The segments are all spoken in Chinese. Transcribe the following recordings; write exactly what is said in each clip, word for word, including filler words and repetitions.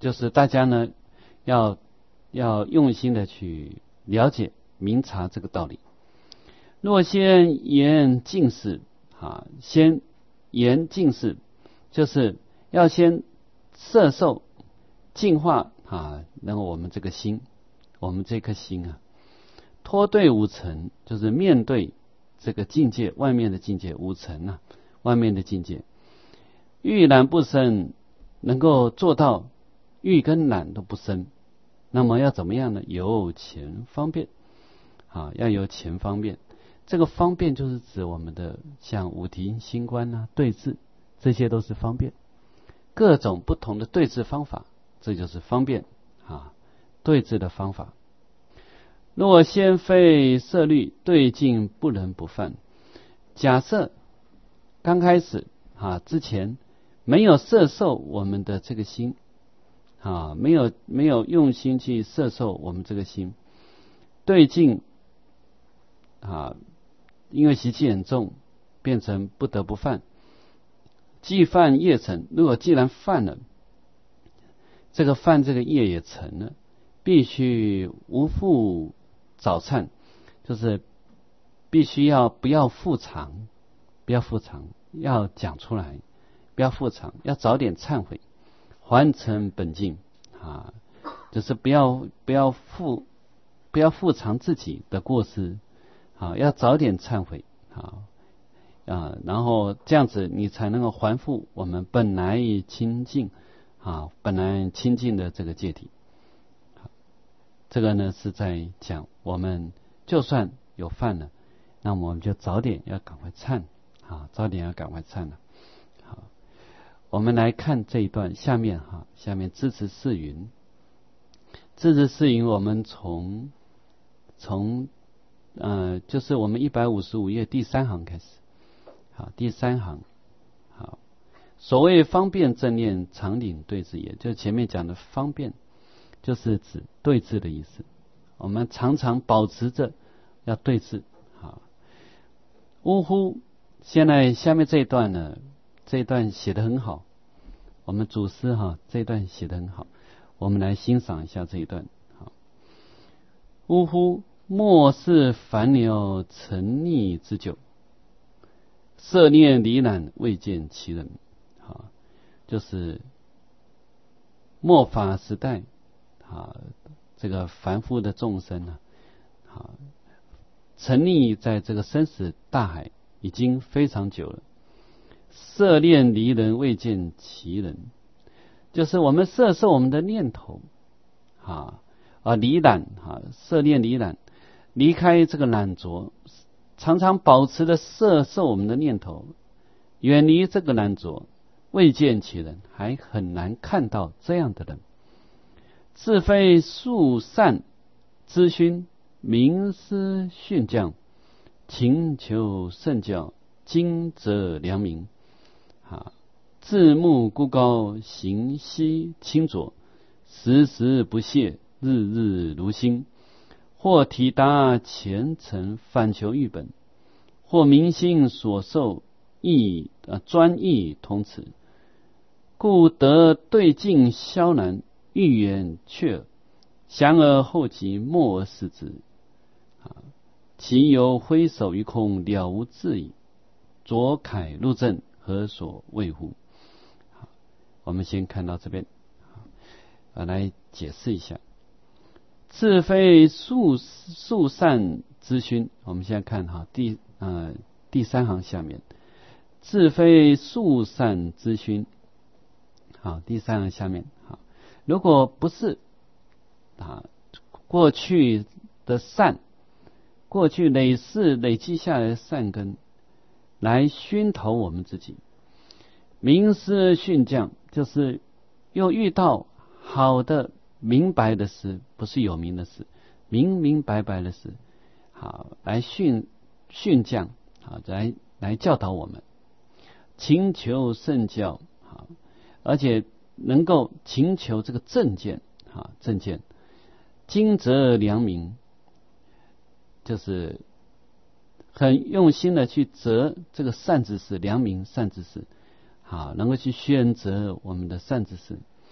就是大家呢要要用心的去了解明察这个道理。若先言尽事啊，先言尽事，就是要先摄受净化啊，然后我们这个心，我们这颗心啊，脱对五尘，就是面对这个境界，外面的境界五尘啊，外面的境界，欲染不生，能够做到欲跟染都不生。那么要怎么样呢？有前方便啊，要有前方便。这个方便就是指我们的像五停、心观啊、对治，这些都是方便。各种不同的对治方法，这就是方便啊，对治的方法。若先非色律，对境不能不犯。假设刚开始啊之前没有摄受我们的这个心啊，没有没有用心去摄受我们这个心，对境啊，因为习气很重，变成不得不犯。既犯业成，如果既然犯了，这个犯这个业也成了，必须无复早忏，就是必须要不要复偿，不要复偿，要讲出来，不要复偿，要早点忏悔，还成本净啊，就是不要不要复不要复偿自己的过失啊，要早点忏悔啊啊，然后这样子你才能够还复我们本来清净啊，本来清净的这个戒体。这个呢是在讲我们就算有犯了，那么我们就早点要赶快忏啊，早点要赶快忏了。好，我们来看这一段下面哈，下面支持四云，支持四云，我们从从呃，就是我们一百五十五页第三行开始。好，第三行，好，所谓方便正念常领对治也，就前面讲的方便，就是指对治的意思。我们常常保持着要对治。好，呜呼，现在下面这一段呢，这一段写得很好，我们祖师哈这一段写得很好，我们来欣赏一下这一段。好，呜呼，莫是烦恼沉溺之久。色念离染未见其人，啊，就是末法时代啊，这个凡夫的众生呢，啊，沉溺在这个生死大海已经非常久了。色念离人未见其人，就是我们摄受我们的念头啊啊离染啊，色念离染，离开这个染着。常常保持着摄受我们的念头，远离这个染着，未见其人，还很难看到这样的人。自非速善资熏，明师训教，勤求圣教，精则良民。啊，自目孤高，行息清浊，时时不懈，日日如新。或体达虔诚，反求欲本；或明心所受，意啊专意同此，故得对境消难，欲言却耳，降而后及，默而视之。啊，其犹挥手于空，了无自矣。左楷入正，何所谓乎？好，我们先看到这边，啊，来解释一下。自非速速善资熏，我们现在看哈第呃第三行下面，自非速善资熏。好，第三行下面，好，如果不是啊过去的善，过去累世累积下来的善根来熏陶我们自己，明师训教，就是又遇到好的明白的事，不是有名的事，明明白白的事，好来训训教，好来来教导我们，勤求圣教，好，而且能够勤求这个正见，好正见，精则良民，就是很用心的去择这个善知识，良民善知识，好能够去选择我们的善知识。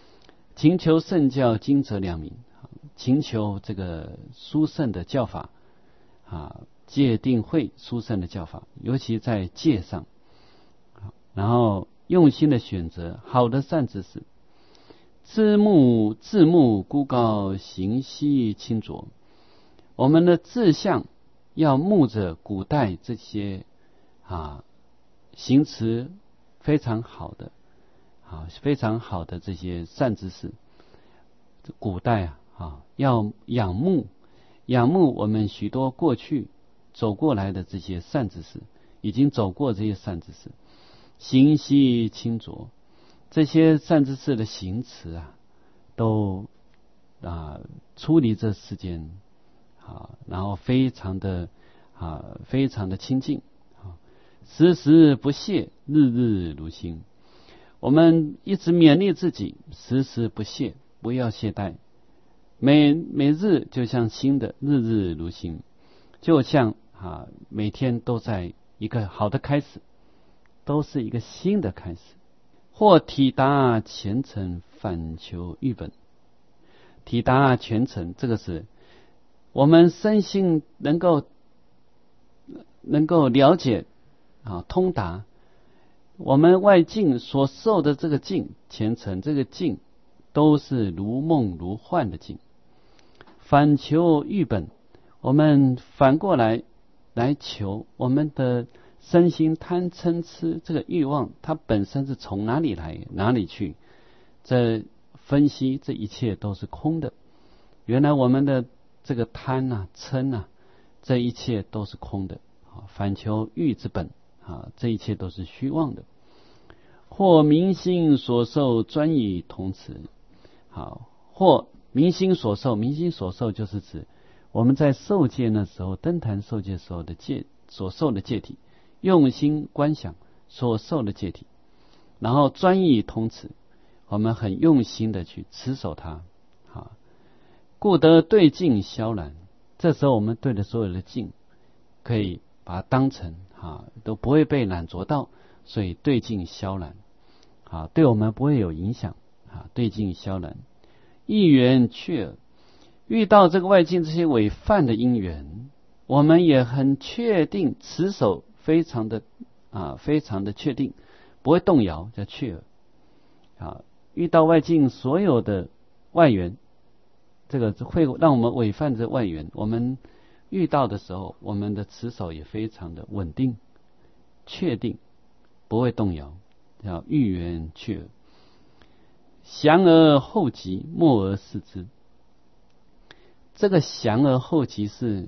勤求圣教，精则良民。勤求这个殊胜的教法啊，戒定慧殊胜的教法，尤其在戒上，然后用心的选择好的善知识。自目自目孤高，行息清浊。我们的志向要目着古代这些啊行持非常好的啊非常好的这些善知识，古代啊啊要仰慕仰慕我们许多过去走过来的这些善知识，已经走过这些善知识，行息清浊。这些善知识的行持啊，都啊出离这世间啊，然后非常的啊非常的清净啊，时时不懈，日日如新。我们一直勉励自己，时时不懈，不要懈怠，每每日就像新的，日日如新，就像啊每天都在一个好的开始，都是一个新的开始。或体达虔诚，反求欲本。体达虔诚，这个是我们身心能够能够了解啊，通达我们外境所受的这个境，虔诚这个境都是如梦如幻的境。反求欲本，我们反过来来求我们的身心贪嗔痴这个欲望，它本身是从哪里来哪里去？这分析这一切都是空的。原来我们的这个贪啊、嗔啊，这一切都是空的。反求欲之本啊，这一切都是虚妄的。或民心所受，专以同持。好，或民心所受，民心所受就是指我们在受戒那时候，登坛受戒时候的戒所受的戒体。用心观想所受的戒体，然后专一通持，我们很用心的去持守它，啊，故得对境消然。这时候我们对的所有的境，可以把它当成啊，都不会被染着到，所以对境消然，啊，对我们不会有影响，啊，对境消然。一缘却耳，遇到这个外境这些违犯的因缘，我们也很确定持守。非常的啊，非常的确定，不会动摇，叫确耳啊。遇到外境所有的外缘，这个会让我们违犯这外缘。我们遇到的时候，我们的持守也非常的稳定、确定，不会动摇，叫遇缘确耳。详而后及，默而视之。这个详而后及是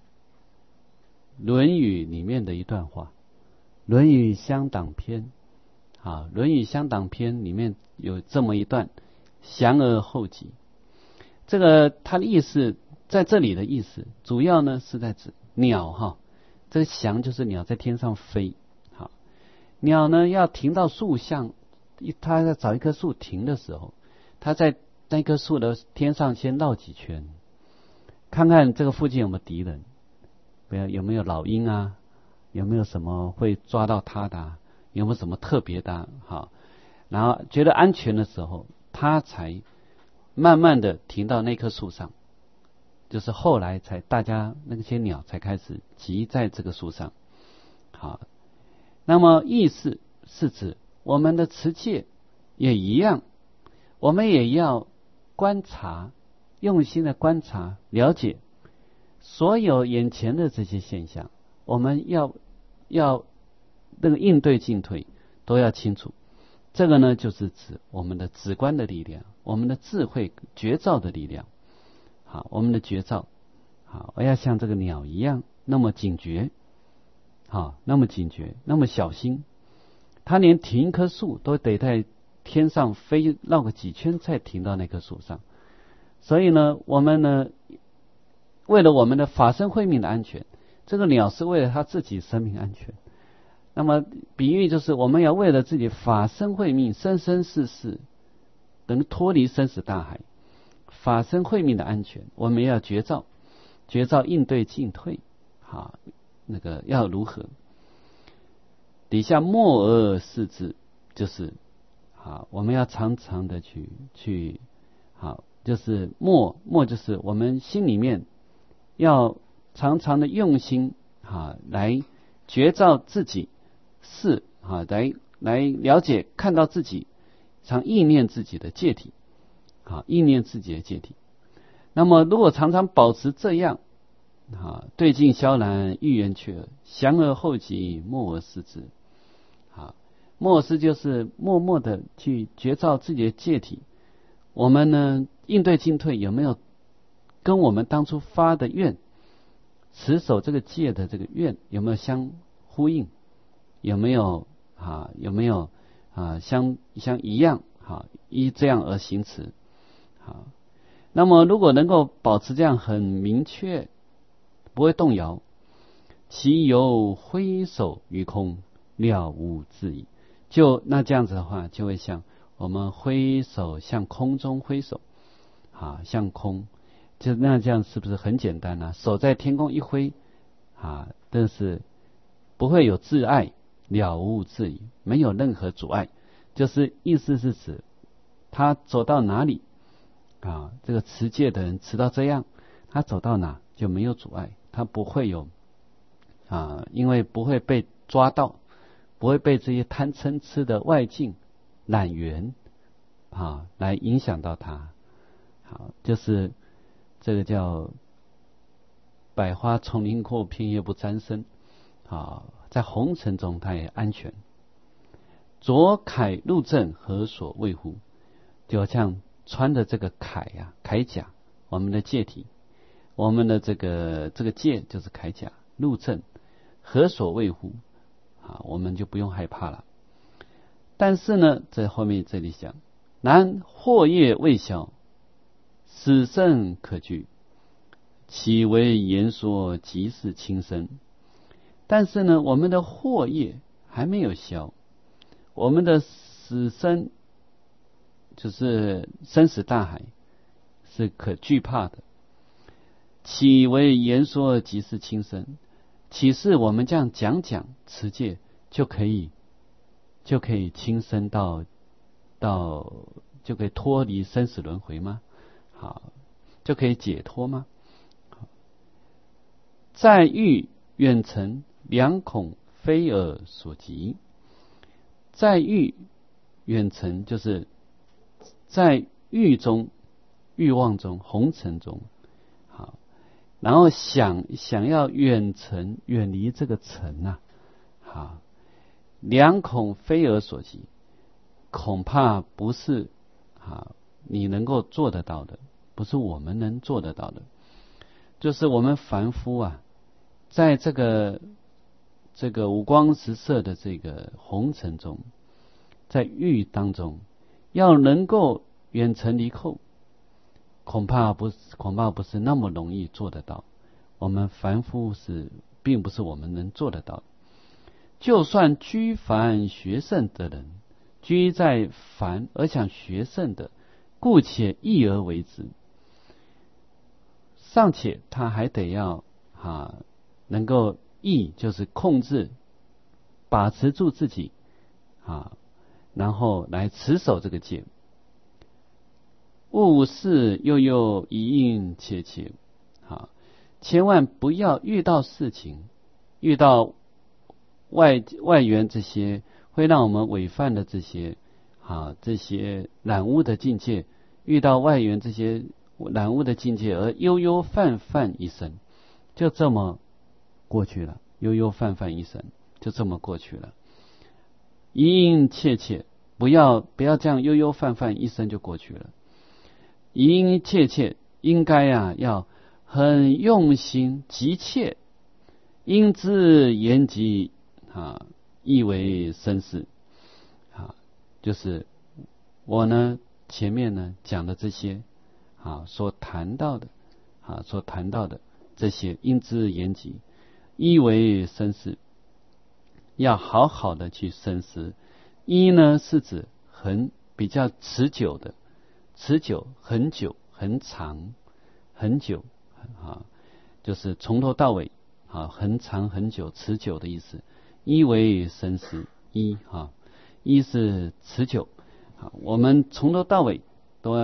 论语里面的一段话，论语乡党篇啊，论语乡党篇里面有这么一段，详而后及。这个它的意思在这里的意思，主要呢是在指鸟哈，这个翔就是鸟在天上飞，好，鸟呢要停到树上，它在找一棵树停的时候，它在那棵树的天上先绕几圈，看看这个附近有没有敌人。不要有没有老鹰啊？有没有什么会抓到它的、啊？有没有什么特别的、啊？好，然后觉得安全的时候，它才慢慢的停到那棵树上。就是后来才大家那些鸟才开始集在这个树上。好，那么意思是指我们的持戒也一样，我们也要观察，用心的观察，了解。所有眼前的这些现象，我们要要那个应对进退都要清楚。这个呢，就是指我们的直观的力量，我们的智慧觉照的力量。好，我们的觉照，好，我要像这个鸟一样，那么警觉，好，那么警觉，那么小心。它连停一棵树都得在天上飞绕个几圈才停到那棵树上。所以呢，我们呢。为了我们的法身慧命的安全，这个鸟是为了它自己生命安全。那么比喻就是我们要为了自己法身慧命，生生世世能脱离生死大海，法身慧命的安全，我们要觉照，觉照应对进退，好，那个要如何？底下默而视之，就是好，我们要常常的去去好，就是默默就是我们心里面要常常的用心啊，来觉照自己是啊，来来了解看到自己，常意念自己的戒体啊，意念自己的戒体。那么如果常常保持这样啊，对镜萧然欲言却耳，详而后己，默而视之。啊，默视就是默默的去觉照自己的戒体。我们呢，应对进退有没有跟我们当初发的愿，持守这个戒的这个愿有没有相呼应？有没有啊？有没有啊？相相一样？啊，依这样而行持。好，那么如果能够保持这样很明确，不会动摇，其犹挥手于空，了无自矣。就那这样子的话，就会像我们挥手向空中挥手啊，向空，就那这样是不是很简单呢、啊？手在天空一挥啊，但是不会有自碍，了无自矣，没有任何阻碍。就是意思是指他走到哪里啊，这个持戒的人持到这样，他走到哪就没有阻碍，他不会有啊，因为不会被抓到，不会被这些贪嗔痴的外境染缘啊来影响到他。好，就是这个叫百花丛林过，片叶不沾身啊，在红尘中他也安全。着铠入阵，何所谓乎？就像穿的这个铠呀、啊，铠甲，我们的戒体，我们的这个这个戒就是铠甲，入阵，何所谓乎？啊，我们就不用害怕了。但是呢，在后面这里讲，然祸业未消，死生可惧，岂为言说即是轻生？但是呢，我们的祸业还没有消，我们的死生就是生死大海是可惧怕的。岂为言说即是轻生？岂是我们这样讲讲持戒就可以就可以轻生到到就可以脱离生死轮回吗？好，就可以解脱吗？在欲远程，良恐非尔所及。在欲远程，就是在欲中、欲望中、红尘中，好，然后想想要远程，远离这个尘啊，好，良恐非尔所及，恐怕不是啊你能够做得到的，不是我们能做得到的。就是我们凡夫啊，在这个这个五光十色的这个红尘中，在欲当中，要能够远程离寇，恐怕不是恐怕不是那么容易做得到。我们凡夫是并不是我们能做得到的。就算居凡学圣的人，居在凡而想学圣的，故且易而为之，尚且他还得要啊，能够意就是控制把持住自己啊，然后来持守这个戒。勿事悠悠，一应切切。啊，千万不要遇到事情，遇到外外缘这些会让我们违犯的这些啊这些染污的境界，遇到外缘这些染污的境界而悠悠泛泛一生，就这么过去了。悠悠泛泛一生，就这么过去了。一应切切，不要不要这样悠悠泛泛一生就过去了。一应切切，应该啊要很用心急切，应知言及啊，意为深思啊，就是我呢前面呢讲的这些啊所谈到的啊所谈到的这些应知言及，意为深思，要好好的去深思。一呢是指很比较持久的，持久很久很长很久啊，就是从头到尾啊，很长很久持久的意思。一为深思，一啊，一是持久啊，我们从头到尾都要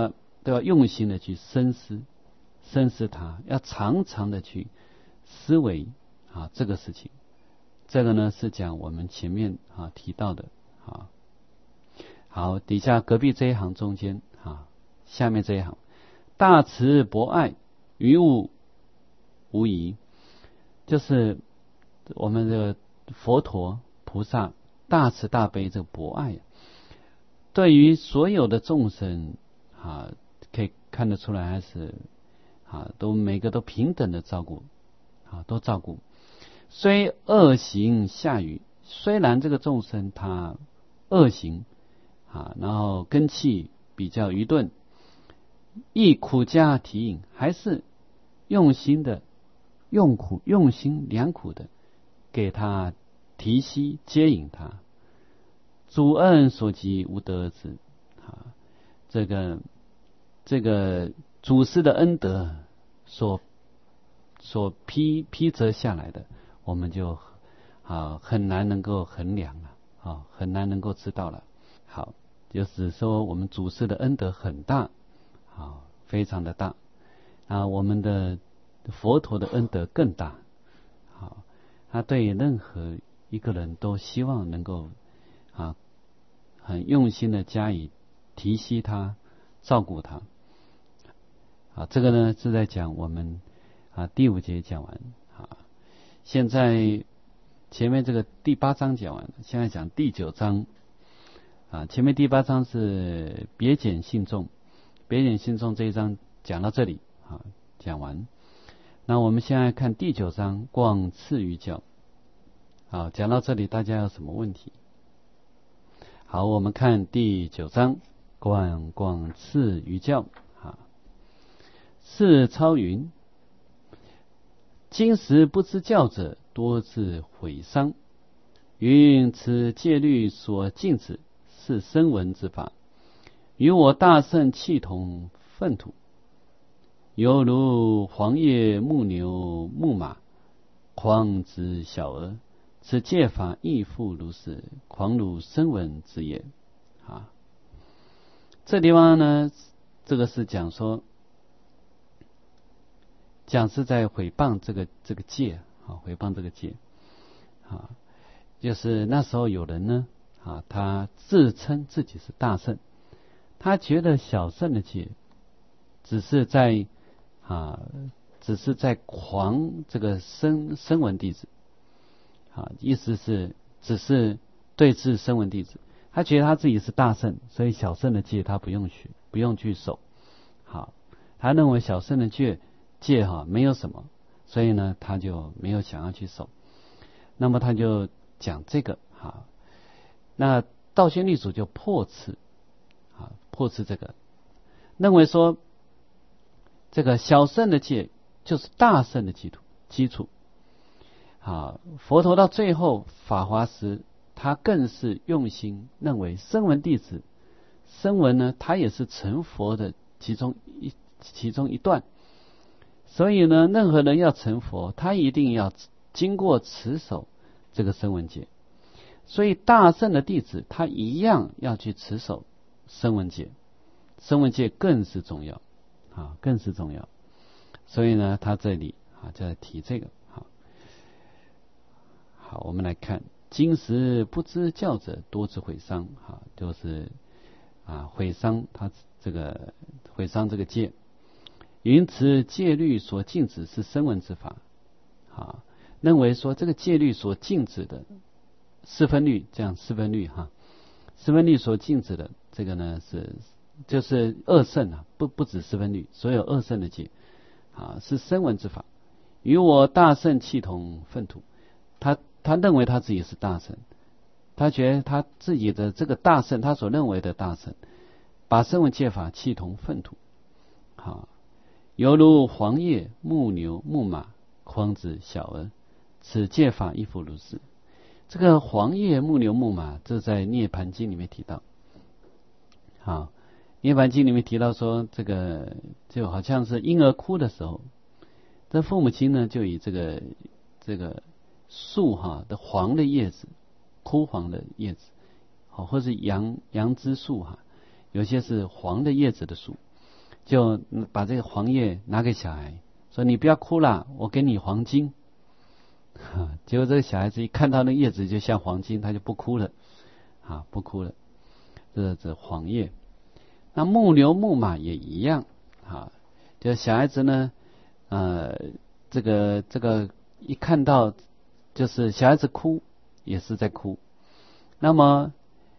都要用心的去深思，深思它，要常常的去思维啊这个事情。这个呢是讲我们前面啊提到的啊。好，底下隔壁这一行中间啊，下面这一行，大慈博爱，于物无疑，就是我们的佛陀菩萨大慈大悲这个博爱，对于所有的众生啊，可以看得出来，还是啊，都每个都平等的照顾啊，都照顾。虽恶行下愚，虽然这个众生他恶行啊，然后根器比较愚钝，亦苦加提引，还是用心的用苦用心良苦的给他提携接引他。主恩所及无得之啊，这个这个祖师的恩德所所批批责下来的，我们就啊很难能够衡量了啊，很难能够知道了。好，就是说我们祖师的恩德很大啊，非常的大啊，我们的佛陀的恩德更大。好，他对任何一个人都希望能够啊很用心的加以提携他，照顾他。啊，这个呢是在讲我们啊第五节讲完啊，现在前面这个第八章讲完了，现在讲第九章啊。前面第八章是别简信众，别简信众这一章讲到这里啊，讲完。那我们现在看第九章广赐于教。好，讲到这里大家有什么问题？好，我们看第九章广广赐于教啊。是超云，今时不知教者，多自毁伤。云此戒律所禁止，是声闻之法，与我大圣气同粪土，犹如黄叶木牛木马，狂之小儿。此戒法亦复如是，狂如声闻之也。啊，这地方呢，这个是讲说，讲是在毁谤这个这个戒啊，毁谤这个戒啊，就是那时候有人呢啊，他自称自己是大圣，他觉得小圣的戒只是在啊，只是在狂这个声声闻弟子。啊，意思是只是对治声闻弟子，他觉得他自己是大圣，所以小圣的戒他不用去不用去守。好，他认为小圣的戒戒哈没有什么，所以呢他就没有想要去守。那么他就讲这个哈，那道宣律主就破斥啊，破斥这个，认为说这个小圣的戒就是大圣的基础基础。啊，佛陀到最后法华时，他更是用心认为声闻弟子，声闻呢，他也是成佛的其中一其中一段。所以呢，任何人要成佛，他一定要经过持守这个声闻戒。所以大圣的弟子，他一样要去持守声闻戒，声闻戒更是重要啊，更是重要。所以呢，他这里啊就在提这个。好，我们来看，今时不知教者，多自毁伤。哈，就是啊，毁伤他这个毁伤这个戒。云此戒律所禁止是声闻之法。啊，认为说这个戒律所禁止的四分律，这样四分律哈，四分律所禁止的这个呢是就是二圣啊，不不止四分律，所有二圣的戒啊是声闻之法，与我大圣气同粪土。他他认为他自己是大圣，他觉得他自己的这个大圣，他所认为的大圣，把声闻戒法气同粪土，好，犹如黄叶木牛木马筐子小儿，此戒法亦复如是。这个黄叶木牛木马，这在涅盘经里面提到。好，涅盘经里面提到说，这个就好像是婴儿哭的时候，这父母亲呢就以这个这个树哈的黄的叶子，枯黄的叶子，好，或是杨杨枝树哈，有些是黄的叶子的树， 就把这个黄叶拿给小孩，说你不要哭了，我给你黄金。结果这个小孩子一看到那叶子就像黄金，他就不哭了，啊，不哭了。这这黄叶，那木牛木马也一样，啊，就小孩子呢，呃，这个这个一看到就是小孩子哭也是在哭，那么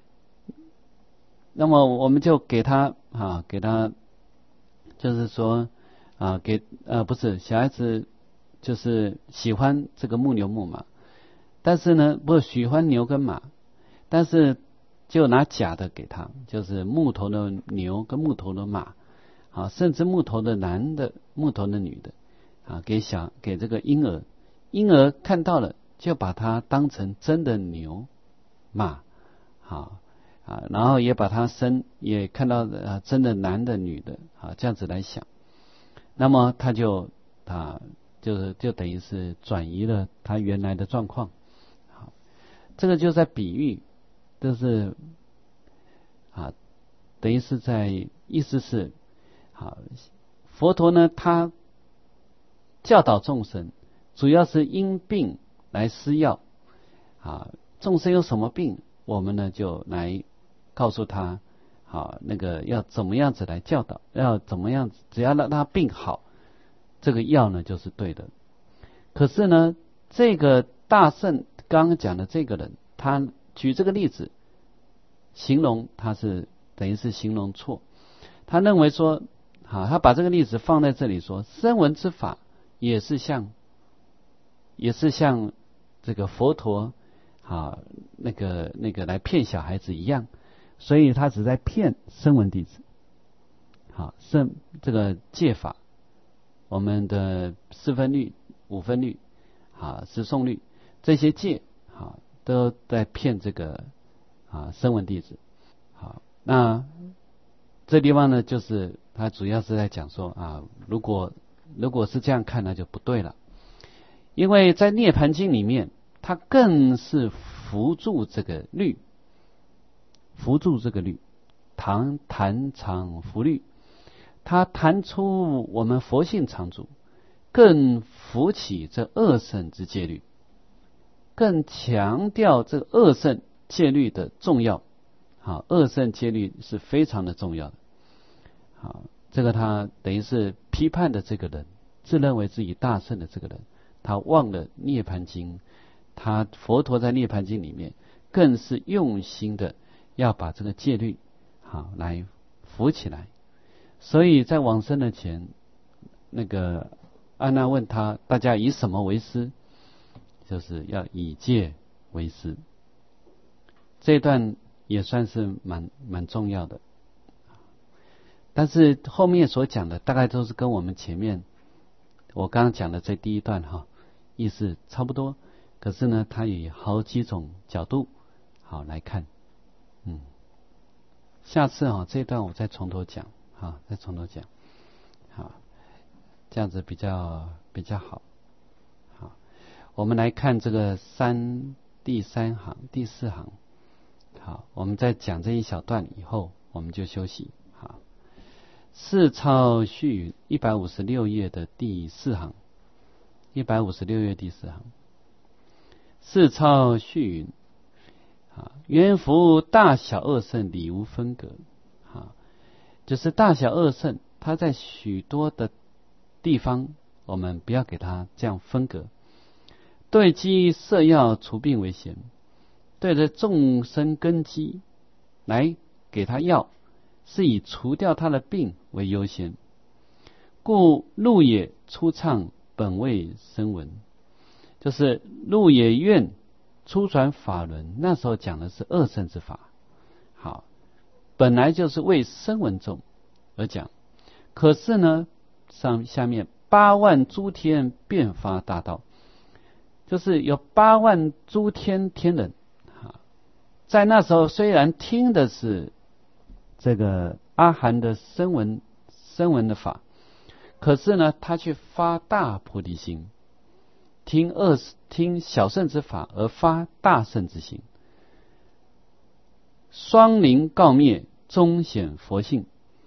那么我们就给他啊，给他就是说啊，给呃不是小孩子。就是喜欢这个木牛木马，但是呢，不喜欢牛跟马，但是就拿假的给他，就是木头的牛跟木头的马，啊，甚至木头的男的、木头的女的，啊，给小给这个婴儿，婴儿看到了就把它当成真的牛马，好啊，然后也把它生也看到呃真的男的女的，啊，这样子来想，那么他就他。就是就等于是转移了他原来的状况，好，这个就在比喻，就是啊，等于是在意思是，好，佛陀呢他教导众生，主要是因病来施药，啊，众生有什么病，我们呢就来告诉他，好，那个要怎么样子来教导，要怎么样子，只要让他病好。这个药呢就是对的，可是呢，这个大圣刚刚讲的这个人，他举这个例子，形容他是等于是形容错，他认为说，好，他把这个例子放在这里说，声闻之法也是像，也是像这个佛陀，啊，那个那个来骗小孩子一样，所以他只在骗声闻弟子，好，声这个戒法。我们的四分律、五分律、啊十诵律这些戒，啊都在骗这个啊声闻弟子。好，那这地方呢，就是他主要是在讲说啊，如果如果是这样看，那就不对了，因为在涅盘经里面，它更是扶助这个律，扶助这个律，唐弹常扶律。他弹出我们佛性常住，更扶起这二圣之戒律，更强调这二圣戒律的重要。好，二圣戒律是非常的重要的。好，这个他等于是批判的这个人，自认为自己大圣的这个人，他忘了涅盘经，他佛陀在涅盘经里面更是用心的要把这个戒律好来扶起来。所以在往生的前，那个安那问他，大家以什么为师？就是要以戒为师。这一段也算是蛮蛮重要的，但是后面所讲的大概都是跟我们前面我刚刚讲的这第一段哈意思差不多，可是呢，它以好几种角度好来看，嗯，下次啊这一段我再从头讲。好，再从头讲，好，这样子比较比较好。好，我们来看这个三第三行第四行。好，我们在讲这一小段以后，我们就休息。好，四抄序云一百五十六页的第四行，一百五十六页第四行，四抄序云啊，缘福大小二圣理无分隔。啊。就是大小二圣，它在许多的地方，我们不要给它这样分隔。对机摄药除病为先，对着众生根基来给他药，是以除掉他的病为优先。故鹿野初唱本为声闻，就是鹿野愿初传法轮，那时候讲的是二圣之法。好。本来就是为声闻众而讲，可是呢，上下面八万诸天遍发大道，就是有八万诸天天人啊，在那时候虽然听的是这个阿含的声闻声闻的法，可是呢，他却发大菩提心，听二听小圣之法而发大圣之心。双灵告灭，终显佛性，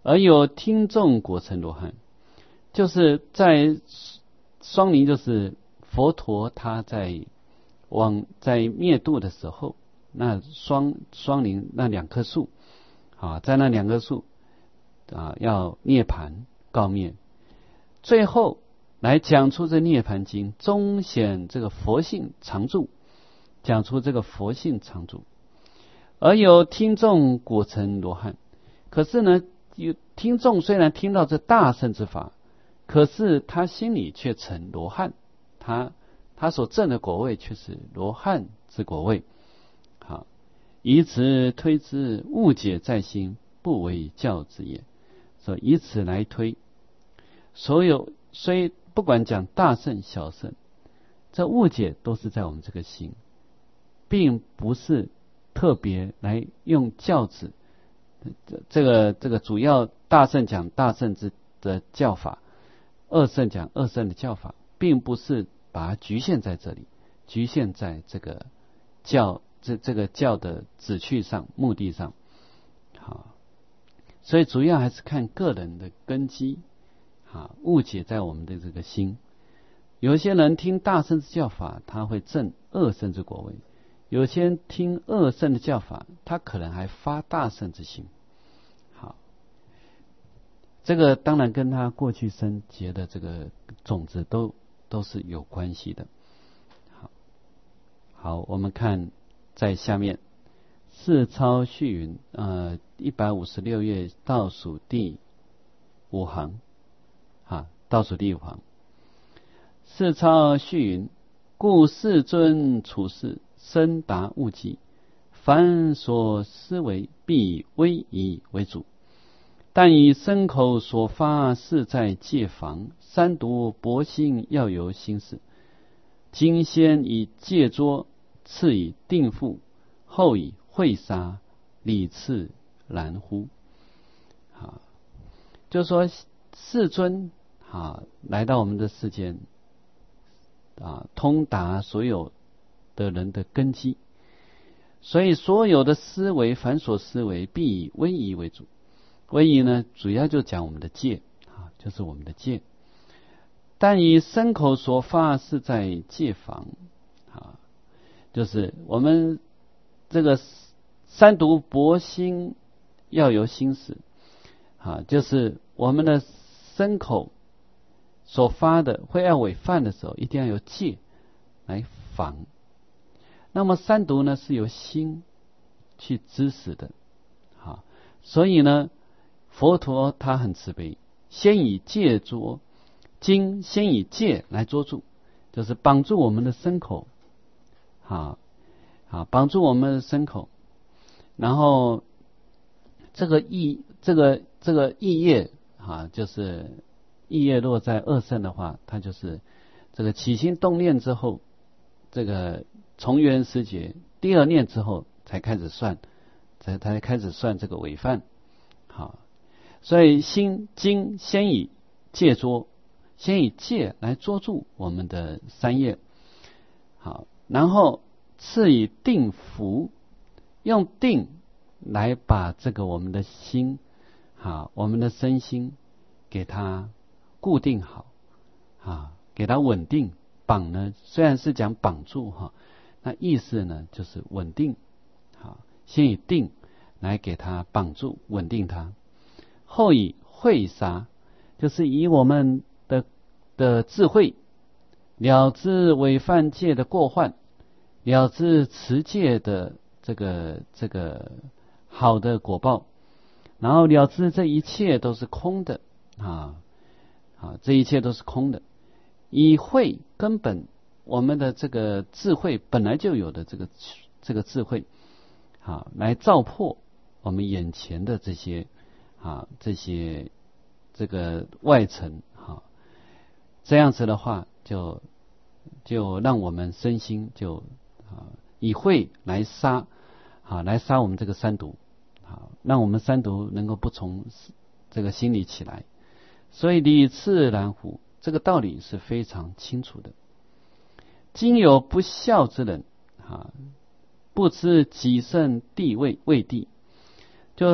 而有听众果成罗汉，就是在双林，就是佛陀他在往在灭度的时候，那双双林那两棵树啊，在那两棵树啊要涅盘告灭，最后来讲出这涅盘经，彰显这个佛性常住，讲出这个佛性常住。而有听众果成罗汉，可是呢，有听众虽然听到这大乘之法，可是他心里却成罗汉，他他所证的果位却是罗汉之果位。好，以此推之，误解在心，不为教之也。所以以此来推，所有虽不管讲大乘小乘，这误解都是在我们这个心，并不是特别来用教子。这个这个主要大乘讲大乘之的教法，二乘讲二乘的教法，并不是把它局限在这里，局限在这个教这这个教的旨趣上、目的上。好，所以主要还是看个人的根基。啊，误解在我们的这个心。有些人听大乘之教法，他会证二乘之果位；有些人听二乘的教法，他可能还发大乘之心。好，这个当然跟他过去生结的这个种子都都是有关系的。好，好，我们看在下面四超序云，呃，一百五十六页倒数第五行。啊，倒数第五行，四超序云：故世尊处世，深达悟极，凡所思维，必以威仪为主。但以身口所发，事在戒防。三毒薄心，要由心事。今先以戒捉，次以定缚，后以会杀，理次然乎？啊，就是说。世尊啊，来到我们的世间啊，通达所有的人的根基，所以所有的思维，凡所思维，必以威仪为主。威仪呢，主要就讲我们的戒啊，就是我们的戒。但以身口所发，是在戒防啊，就是我们这个三毒薄心，要由心使啊，就是我们的身口所发的会要违犯的时候，一定要有戒来防。那么三毒呢，是由心去指使的。好，所以呢，佛陀他很慈悲，先以戒捉，经先以戒来捉住，就是绑住我们的身口，好，好绑住我们的身口，然后这个意这个这个意业。啊，就是意业落在二乘的话，它就是这个起心动念之后，这个从缘思觉，第二念之后才开始算，才才开始算这个违犯。好，所以心经先以戒捉，先以戒来捉住我们的三业。好，然后次以定缚，用定来把这个我们的心。好，我们的身心给它固定好啊，给它稳定。绑呢，虽然是讲绑住哈，那意思呢就是稳定。好，先以定来给它绑住，稳定它。后以慧杀，就是以我们的的智慧了知违犯戒的过患，了知持戒的这个这个好的果报。然后了知这一切都是空的啊，啊，这一切都是空的。以慧根本，我们的这个智慧本来就有的这个这个智慧，啊，来照破我们眼前的这些啊这些这个外层啊，这样子的话，就就让我们身心就啊以慧来杀啊来杀我们这个三毒。好，让我们三毒能够不从这个心里起来，所以理次然乎，这个道理是非常清楚的。今有不孝之人啊，不知己胜地位位地，就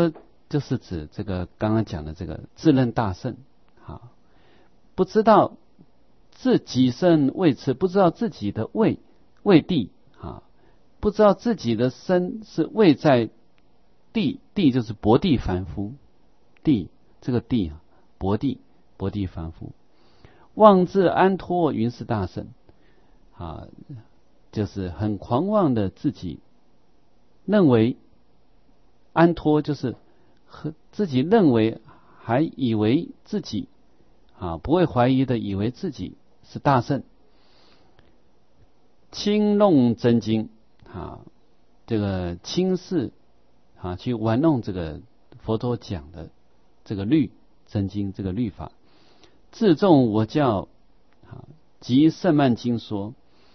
就是指这个刚刚讲的这个自认大圣，啊，不知道自己身位次，不知道自己的位位地啊，不知道自己的身是位在地，地就是薄地凡夫，地这个地啊，薄地薄地凡夫，妄自安托云是大圣啊，就是很狂妄的自己认为安托就是和自己认为还以为自己啊不会怀疑的以为自己是大圣，轻弄真经啊，这个轻视啊去玩弄这个佛陀讲的这个律真经这个律法，自重我教啊，即圣曼经说，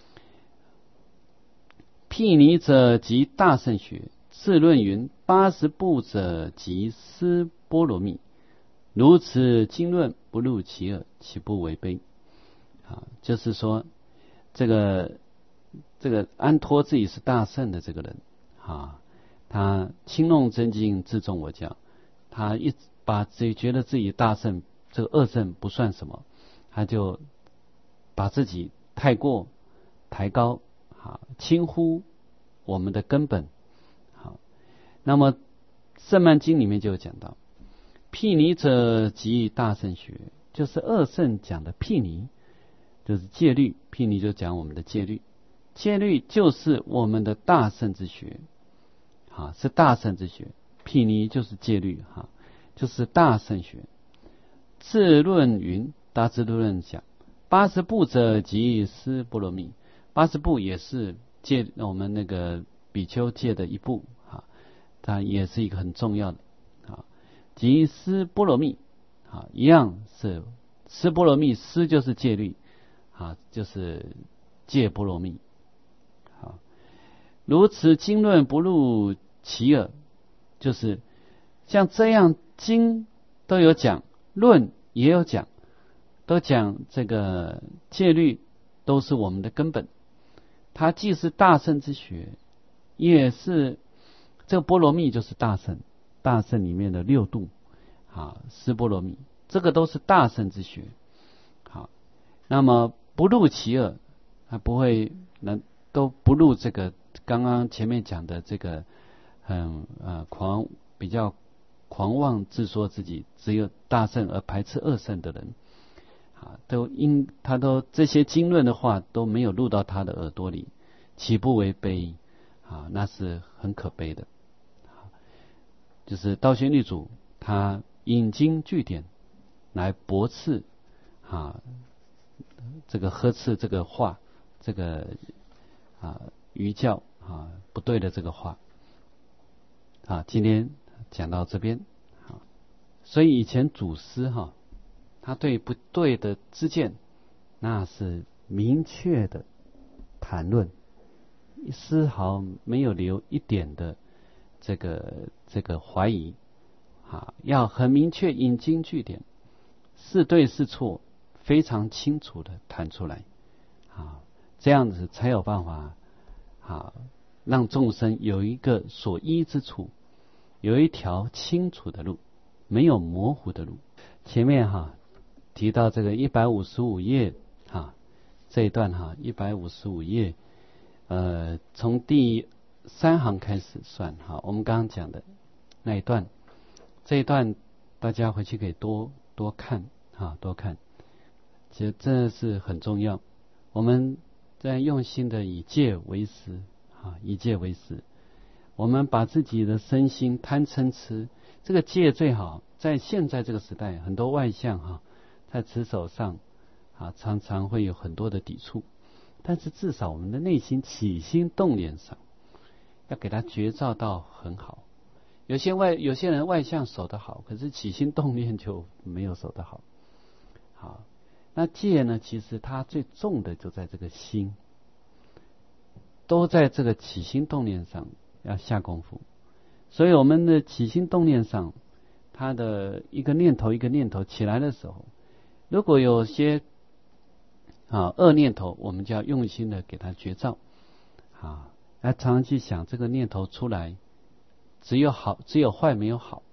毗尼者即大圣学，自论云八十部者即思波罗蜜，如此经论不入其耳，岂不为悲？啊，就是说这个这个安托自己是大圣的这个人啊，他轻弄真经，自重我教，他一把自己觉得自己大圣，这个二圣不算什么，他就把自己太过抬高啊，轻忽我们的根本。好，那么圣曼经里面就有讲到，毗尼者即大圣学，就是二圣讲的毗尼，就是戒律，毗尼就讲我们的戒律，戒律就是我们的大圣之学，啊，是大圣之学，毗尼就是戒律，哈，就是大圣学。自论云，大智度论讲，八十部者即思波罗蜜，八十部也是戒我们那个比丘戒的一部啊，它也是一个很重要的啊，即思波罗蜜啊，一样是思波罗蜜，思就是戒律啊，就是戒波罗蜜。好，如此经论不入其耳，就是像这样经都有讲，论也有讲，都讲这个戒律都是我们的根本，它既是大圣之学，也是这个波罗蜜就是大圣，大圣里面的六度啊，思波罗蜜，这个都是大圣之学。好，那么不入其耳，它不会能都不入这个刚刚前面讲的这个很呃狂比较狂妄自说自己只有大圣而排斥二圣的人啊，都因他都这些经论的话都没有入到他的耳朵里，岂不为悲啊？那是很可悲的。就是道宣律主他引经据典来驳斥啊这个呵斥这个话，这个啊愚教啊不对的这个话啊。今天讲到这边，好，所以以前祖师哈，他对不对的知见，那是明确的谈论，丝毫没有留一点的这个这个怀疑啊，要很明确引经据典，是对是错非常清楚的谈出来啊，这样子才有办法啊，让众生有一个所依之处，有一条清楚的路，没有模糊的路。前面哈提到这个一百五十五页哈这一段哈一百五十五页，呃，从第三行开始算哈，我们刚刚讲的那一段，这一段大家回去可以多多看啊，多看，其实真的是很重要。我们在用心的以戒为师啊，以戒为师。我们把自己的身心贪嗔痴，这个戒最好在现在这个时代，很多外相哈，在持守上啊，常常会有很多的抵触，但是至少我们的内心起心动念上，要给他觉照到很好。有些外有些人外相守得好，可是起心动念就没有守得好。好，那戒呢，其实它最重的就在这个心，都在这个起心动念上要下功夫。所以我们的起心动念上，它的一个念头一个念头起来的时候，如果有些啊恶念头，我们就要用心的给它觉照啊，来常常去想这个念头出来，只有好只有坏没有好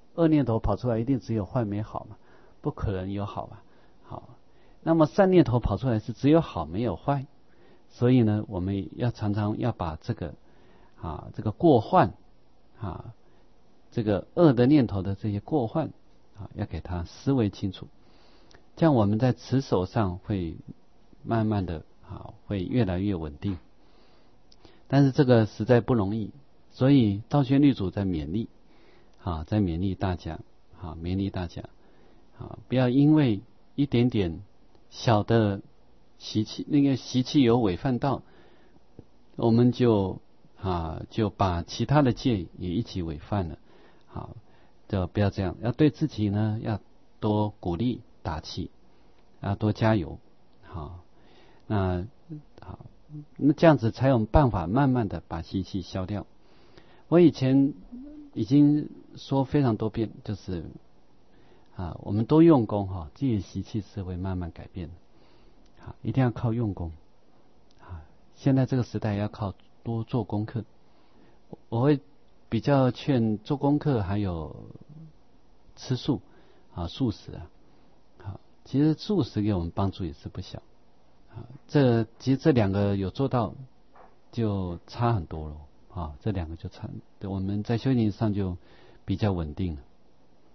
恶念头跑出来，一定只有坏没好嘛，不可能有好啊。好，那么善念头跑出来是只有好没有坏，所以呢，我们要常常要把这个啊这个过患啊这个恶的念头的这些过患啊，要给它思维清楚，这样我们在持守上会慢慢的啊会越来越稳定。但是这个实在不容易，所以道宣律主在勉励啊，在勉励大家啊，勉励大家啊，不要因为一点点小的习气，那个习气有违犯道，我们就啊就把其他的戒也一起违犯了。好，就不要这样，要对自己呢要多鼓励打气，要多加油。好，那好。那这样子才有办法慢慢的把习气消掉。我以前已经说非常多遍，就是啊，我们多用功哈，自己的习气是会慢慢改变的。好，一定要靠用功。啊，现在这个时代要靠多做功课。我会比较劝做功课，还有吃素啊，素食啊。好，其实素食给我们帮助也是不小。啊，这其实这两个有做到，就差很多了啊！这两个就差，我们在修行上就比较稳定了。